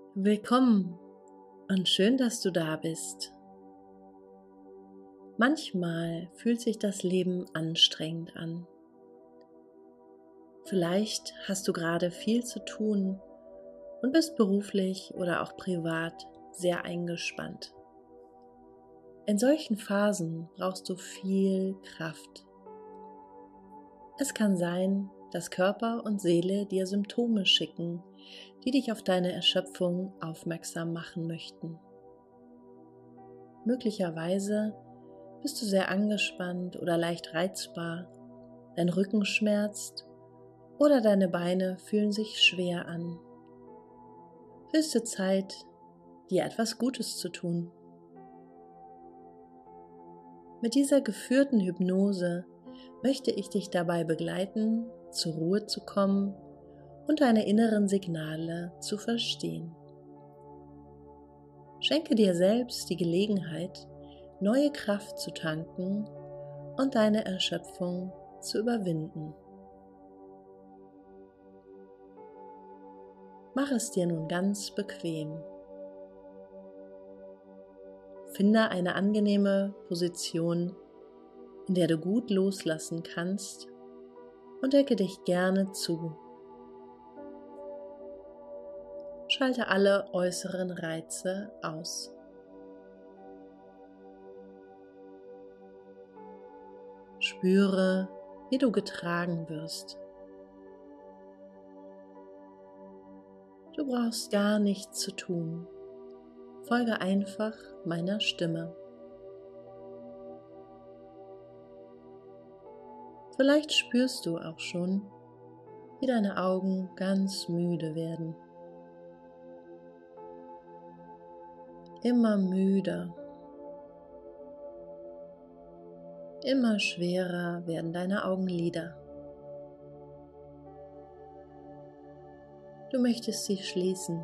Willkommen und schön, dass du da bist. Manchmal fühlt sich das Leben anstrengend an. Vielleicht hast du gerade viel zu tun und bist beruflich oder auch privat sehr eingespannt. In solchen Phasen brauchst du viel Kraft. Es kann sein, dass Körper und Seele dir Symptome schicken, die dich auf deine Erschöpfung aufmerksam machen möchten. Möglicherweise bist du sehr angespannt oder leicht reizbar, dein Rücken schmerzt oder deine Beine fühlen sich schwer an. Höchste Zeit, dir etwas Gutes zu tun. Mit dieser geführten Hypnose möchte ich dich dabei begleiten, zur Ruhe zu kommen und deine inneren Signale zu verstehen. Schenke dir selbst die Gelegenheit, neue Kraft zu tanken und deine Erschöpfung zu überwinden. Mach es dir nun ganz bequem. Finde eine angenehme Position, in der du gut loslassen kannst, und decke dich gerne zu. Schalte alle äußeren Reize aus. Spüre, wie du getragen wirst. Du brauchst gar nichts zu tun. Folge einfach meiner Stimme. Vielleicht spürst du auch schon, wie deine Augen ganz müde werden. Immer müder. Immer schwerer werden deine Augenlider. Du möchtest sie schließen.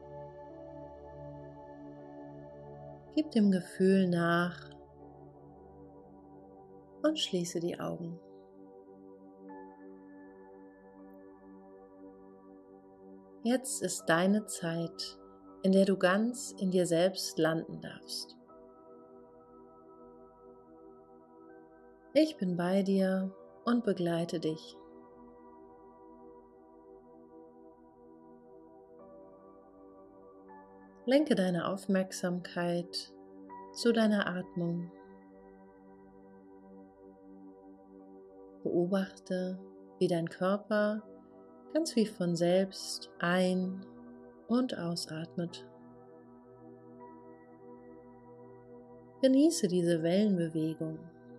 Gib dem Gefühl nach und schließe die Augen. Jetzt ist deine Zeit, in der du ganz in dir selbst landen darfst. Ich bin bei dir und begleite dich. Lenke deine Aufmerksamkeit zu deiner Atmung. Beobachte, wie dein Körper ganz wie von selbst ein- und ausatmet. Genieße diese Wellenbewegung.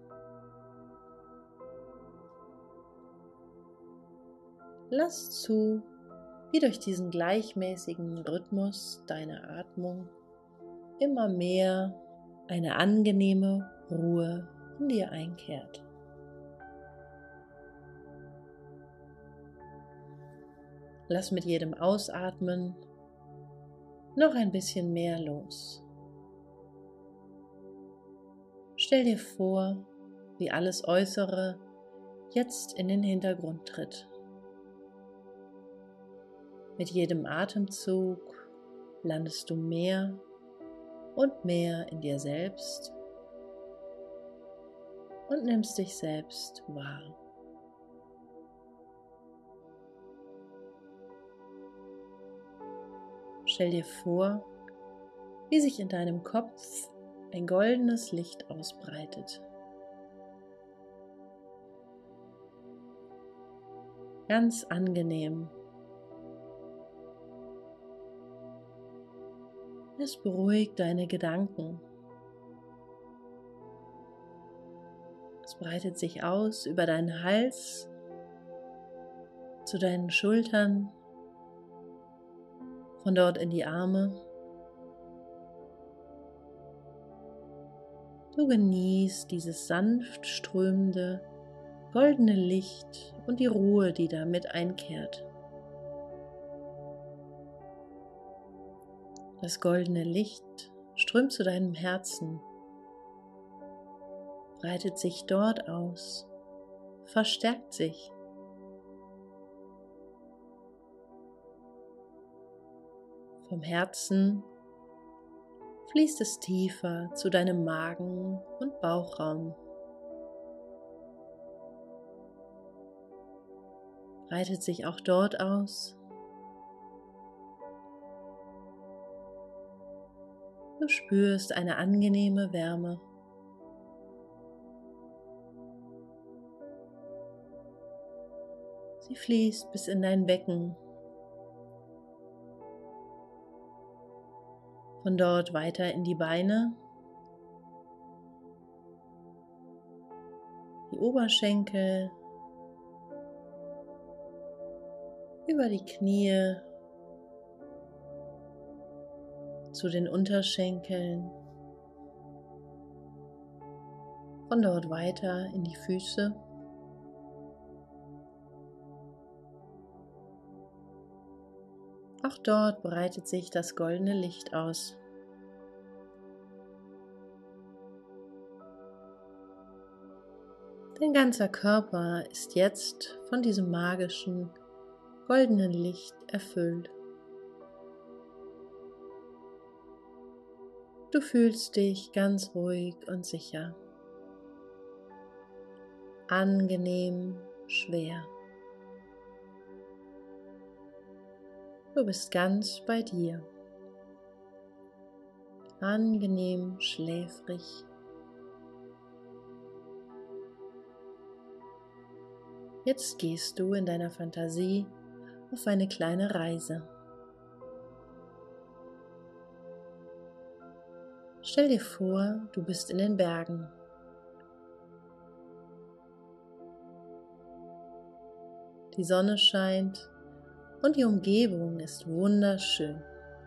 Lass zu, wie durch diesen gleichmäßigen Rhythmus deiner Atmung immer mehr eine angenehme Ruhe in dir einkehrt. Lass mit jedem Ausatmen noch ein bisschen mehr los. Stell dir vor, wie alles Äußere jetzt in den Hintergrund tritt. Mit jedem Atemzug landest du mehr und mehr in dir selbst und nimmst dich selbst wahr. Stell dir vor, wie sich in deinem Kopf ein goldenes Licht ausbreitet. Ganz angenehm. Es beruhigt deine Gedanken. Es breitet sich aus über deinen Hals, zu deinen Schultern, von dort in die Arme. Du genießt dieses sanft strömende, goldene Licht und die Ruhe, die damit einkehrt. Das goldene Licht strömt zu deinem Herzen, breitet sich dort aus, verstärkt sich. Vom Herzen fließt es tiefer zu deinem Magen- und Bauchraum. Breitet sich auch dort aus. Du spürst eine angenehme Wärme. Sie fließt bis in dein Becken. Von dort weiter in die Beine, die Oberschenkel, über die Knie, zu den Unterschenkeln, von dort weiter in die Füße. Auch dort breitet sich das goldene Licht aus. Dein ganzer Körper ist jetzt von diesem magischen, goldenen Licht erfüllt. Du fühlst dich ganz ruhig und sicher, angenehm schwer. Du bist ganz bei dir, angenehm schläfrig. Jetzt gehst du in deiner Fantasie auf eine kleine Reise. Stell dir vor, du bist in den Bergen. Die Sonne scheint und die Umgebung ist wunderschön.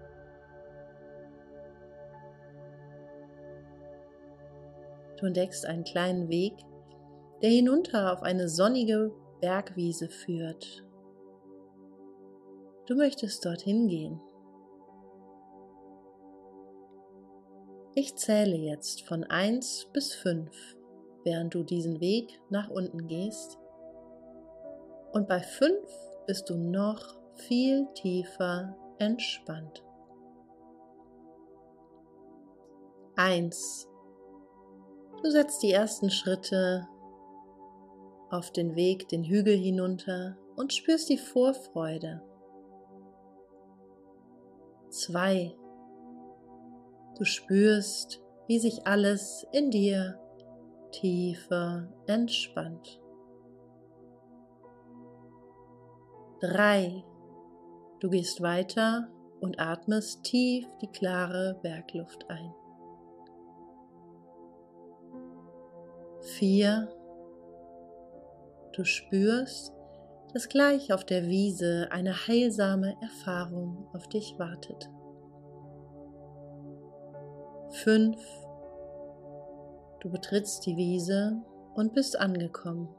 Du entdeckst einen kleinen Weg, der hinunter auf eine sonnige Bergwiese führt. Du möchtest dorthin gehen. Ich zähle jetzt von 1 bis 5, während du diesen Weg nach unten gehst. Und bei 5 bist du noch viel tiefer entspannt. 1. Du setzt die ersten Schritte auf den Weg den Hügel hinunter und spürst die Vorfreude. 2. Du spürst, wie sich alles in dir tiefer entspannt. 3. Du gehst weiter und atmest tief die klare Bergluft ein. 4. Du spürst, dass gleich auf der Wiese eine heilsame Erfahrung auf dich wartet. 5. Du betrittst die Wiese und bist angekommen.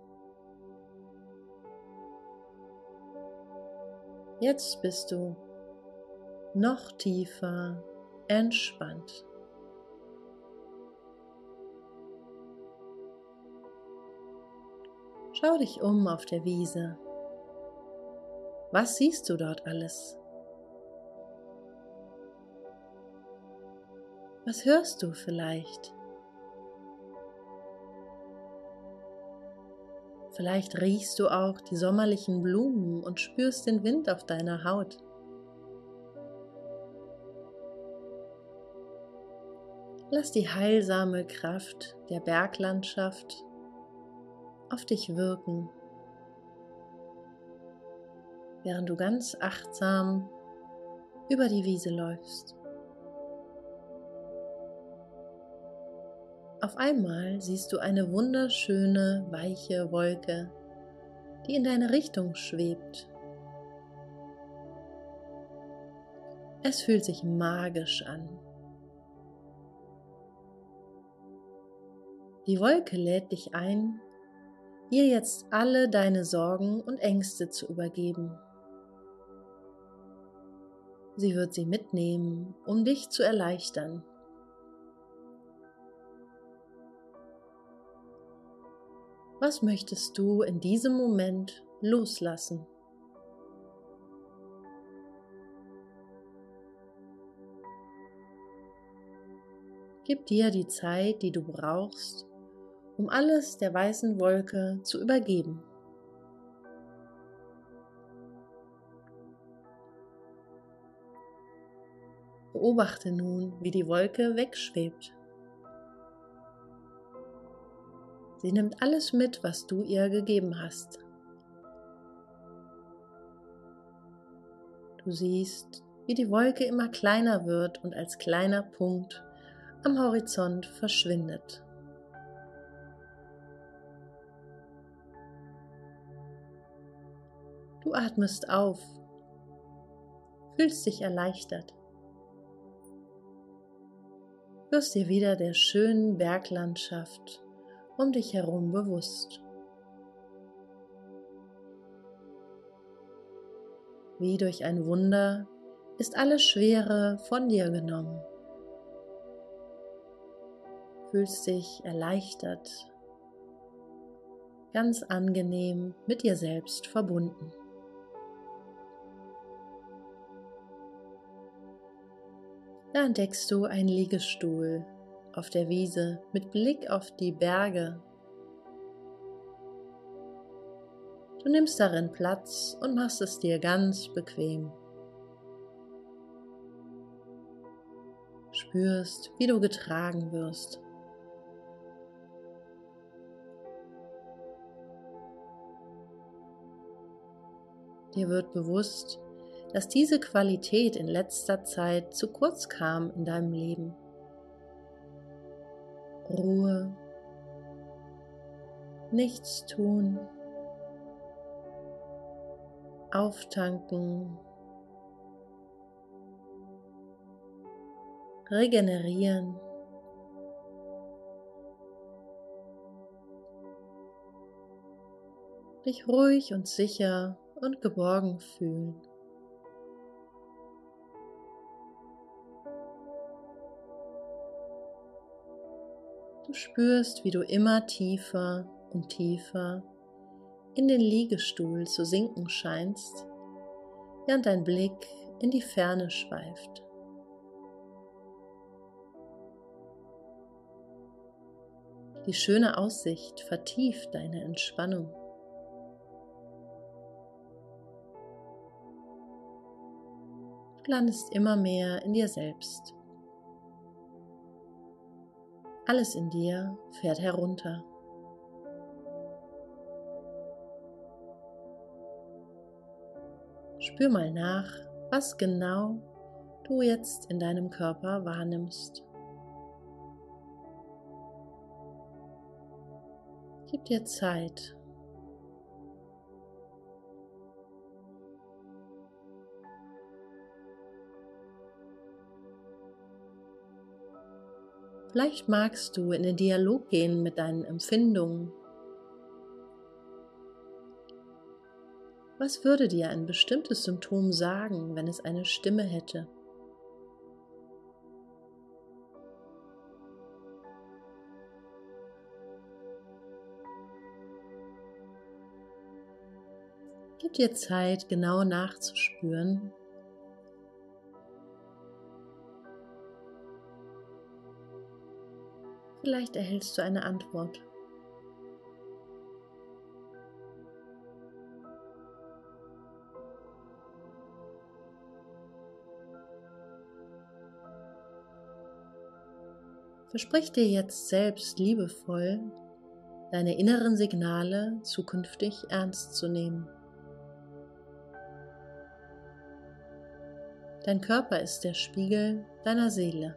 Jetzt bist du noch tiefer entspannt. Schau dich um auf der Wiese. Was siehst du dort alles? Was hörst du vielleicht? Vielleicht riechst du auch die sommerlichen Blumen und spürst den Wind auf deiner Haut. Lass die heilsame Kraft der Berglandschaft auf dich wirken, während du ganz achtsam über die Wiese läufst. Auf einmal siehst du eine wunderschöne, weiche Wolke, die in deine Richtung schwebt. Es fühlt sich magisch an. Die Wolke lädt dich ein, ihr jetzt alle deine Sorgen und Ängste zu übergeben. Sie wird sie mitnehmen, um dich zu erleichtern. Was möchtest du in diesem Moment loslassen? Gib dir die Zeit, die du brauchst, um alles der weißen Wolke zu übergeben. Beobachte nun, wie die Wolke wegschwebt. Sie nimmt alles mit, was du ihr gegeben hast. Du siehst, wie die Wolke immer kleiner wird und als kleiner Punkt am Horizont verschwindet. Du atmest auf, fühlst dich erleichtert, wirst dir wieder der schönen Berglandschaft um dich herum bewusst. Wie durch ein Wunder ist alle Schwere von dir genommen. Fühlst dich erleichtert, ganz angenehm mit dir selbst verbunden. Da entdeckst du einen Liegestuhl auf der Wiese mit Blick auf die Berge. Du nimmst darin Platz und machst es dir ganz bequem. Spürst, wie du getragen wirst. Dir wird bewusst, dass diese Qualität in letzter Zeit zu kurz kam in deinem Leben. Ruhe, nichts tun, auftanken, regenerieren, dich ruhig und sicher und geborgen fühlen. Du spürst, wie du immer tiefer und tiefer in den Liegestuhl zu sinken scheinst, während dein Blick in die Ferne schweift. Die schöne Aussicht vertieft deine Entspannung. Du landest immer mehr in dir selbst. Alles in dir fährt herunter. Spür mal nach, was genau du jetzt in deinem Körper wahrnimmst. Gib dir Zeit. Vielleicht magst du in den Dialog gehen mit deinen Empfindungen. Was würde dir ein bestimmtes Symptom sagen, wenn es eine Stimme hätte? Gib dir Zeit, genau nachzuspüren. Vielleicht erhältst du eine Antwort. Versprich dir jetzt selbst liebevoll, deine inneren Signale zukünftig ernst zu nehmen. Dein Körper ist der Spiegel deiner Seele.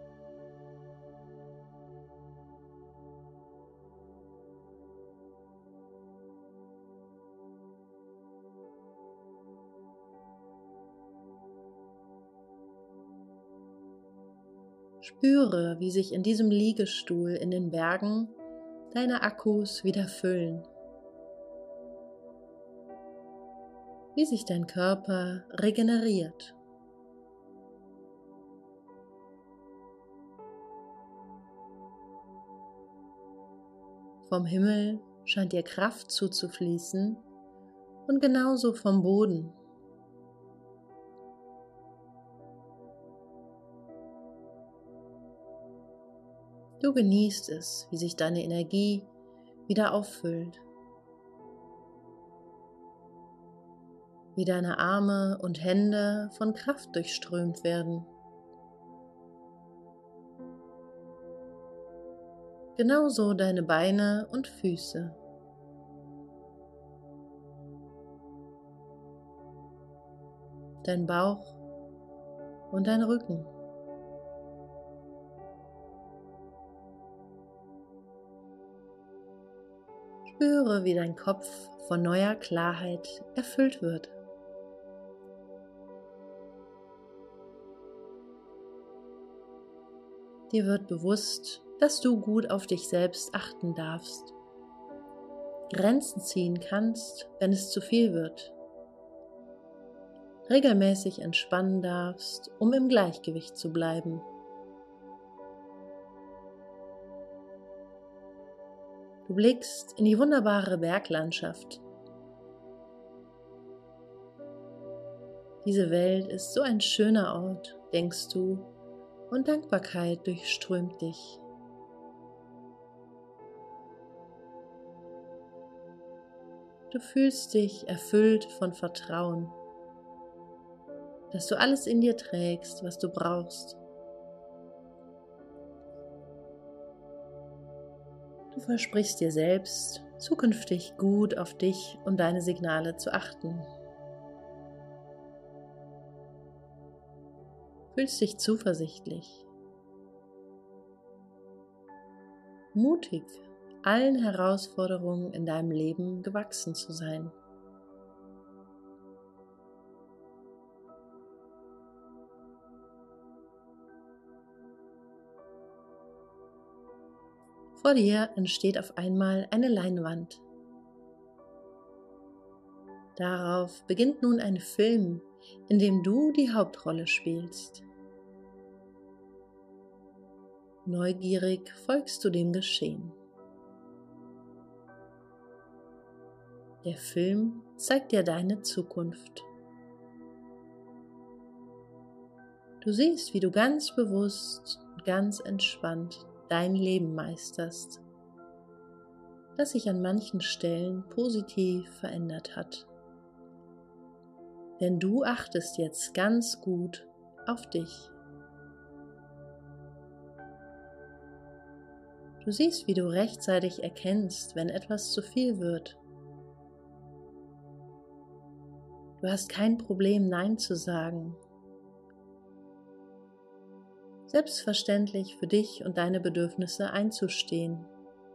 Spüre, wie sich in diesem Liegestuhl in den Bergen deine Akkus wieder füllen. Wie sich dein Körper regeneriert. Vom Himmel scheint dir Kraft zuzufließen und genauso vom Boden. Du genießt es, wie sich deine Energie wieder auffüllt, wie deine Arme und Hände von Kraft durchströmt werden. Genauso deine Beine und Füße. Dein Bauch und dein Rücken. Spüre, wie dein Kopf von neuer Klarheit erfüllt wird. Dir wird bewusst, dass du gut auf dich selbst achten darfst, Grenzen ziehen kannst, wenn es zu viel wird, regelmäßig entspannen darfst, um im Gleichgewicht zu bleiben. Du blickst in die wunderbare Berglandschaft. Diese Welt ist so ein schöner Ort, denkst du, und Dankbarkeit durchströmt dich. Du fühlst dich erfüllt von Vertrauen, dass du alles in dir trägst, was du brauchst. Du versprichst dir selbst, zukünftig gut auf dich und deine Signale zu achten. Fühlst dich zuversichtlich, mutig, allen Herausforderungen in deinem Leben gewachsen zu sein. Vor dir entsteht auf einmal eine Leinwand. Darauf beginnt nun ein Film, in dem du die Hauptrolle spielst. Neugierig folgst du dem Geschehen. Der Film zeigt dir deine Zukunft. Du siehst, wie du ganz bewusst und ganz entspannt dein Leben meisterst, das sich an manchen Stellen positiv verändert hat. Denn du achtest jetzt ganz gut auf dich. Du siehst, wie du rechtzeitig erkennst, wenn etwas zu viel wird. Du hast kein Problem, Nein zu sagen. Selbstverständlich für dich und deine Bedürfnisse einzustehen.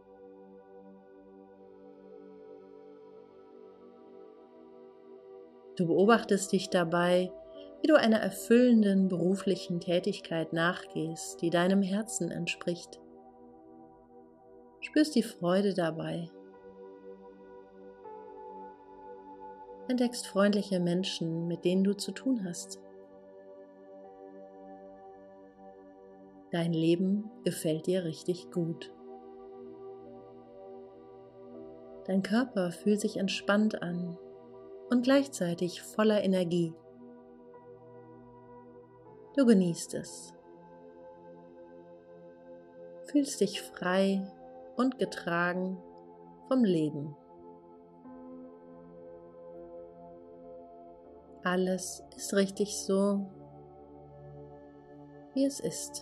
Du beobachtest dich dabei, wie du einer erfüllenden beruflichen Tätigkeit nachgehst, die deinem Herzen entspricht. Spürst die Freude dabei. Entdeckst freundliche Menschen, mit denen du zu tun hast. Dein Leben gefällt dir richtig gut. Dein Körper fühlt sich entspannt an und gleichzeitig voller Energie. Du genießt es. Fühlst dich frei und getragen vom Leben. Alles ist richtig so, wie es ist.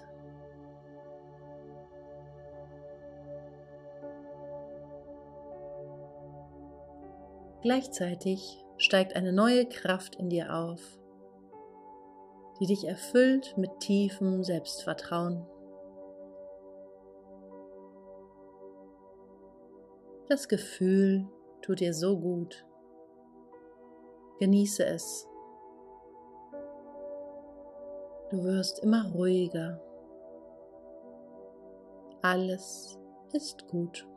Gleichzeitig steigt eine neue Kraft in dir auf, die dich erfüllt mit tiefem Selbstvertrauen. Das Gefühl tut dir so gut. Genieße es. Du wirst immer ruhiger. Alles ist gut.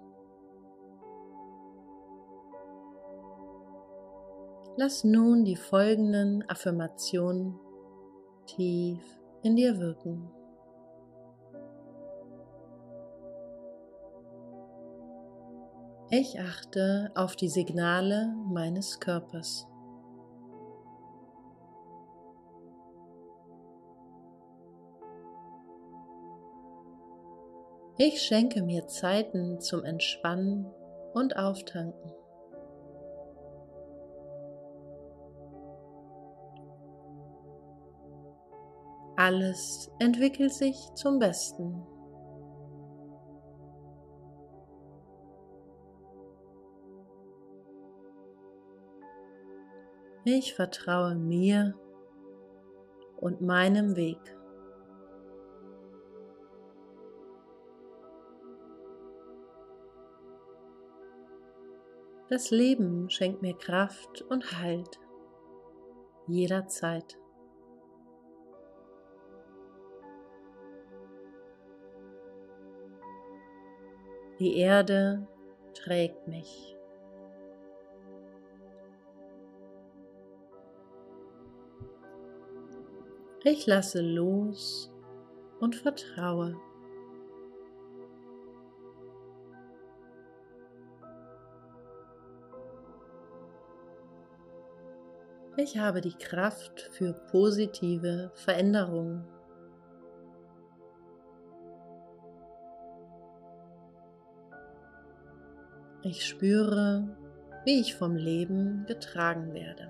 Lass nun die folgenden Affirmationen tief in dir wirken. Ich achte auf die Signale meines Körpers. Ich schenke mir Zeiten zum Entspannen und Auftanken. Alles entwickelt sich zum Besten. Ich vertraue mir und meinem Weg. Das Leben schenkt mir Kraft und Halt, jederzeit. Die Erde trägt mich. Ich lasse los und vertraue. Ich habe die Kraft für positive Veränderungen. Ich spüre, wie ich vom Leben getragen werde.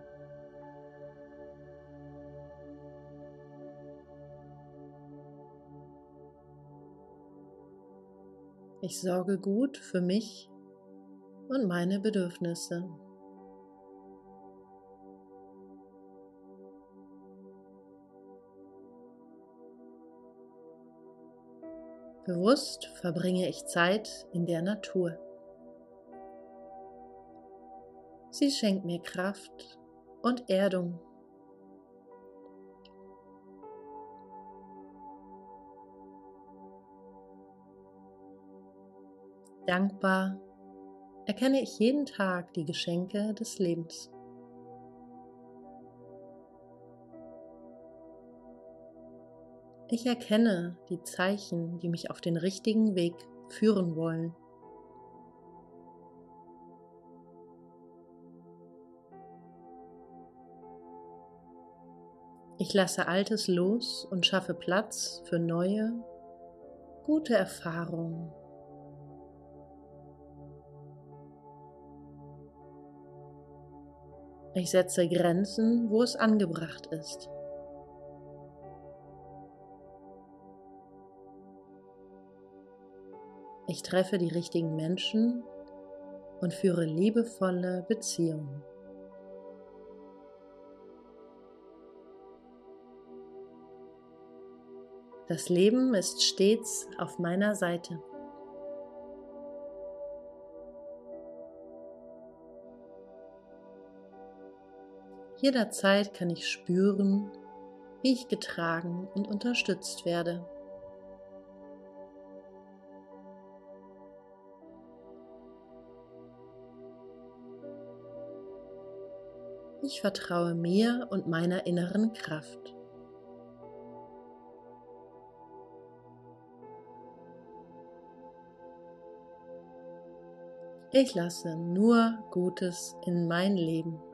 Ich sorge gut für mich und meine Bedürfnisse. Bewusst verbringe ich Zeit in der Natur. Sie schenkt mir Kraft und Erdung. Dankbar erkenne ich jeden Tag die Geschenke des Lebens. Ich erkenne die Zeichen, die mich auf den richtigen Weg führen wollen. Ich lasse Altes los und schaffe Platz für neue, gute Erfahrungen. Ich setze Grenzen, wo es angebracht ist. Ich treffe die richtigen Menschen und führe liebevolle Beziehungen. Das Leben ist stets auf meiner Seite. Jederzeit kann ich spüren, wie ich getragen und unterstützt werde. Ich vertraue mir und meiner inneren Kraft. Ich lasse nur Gutes in mein Leben.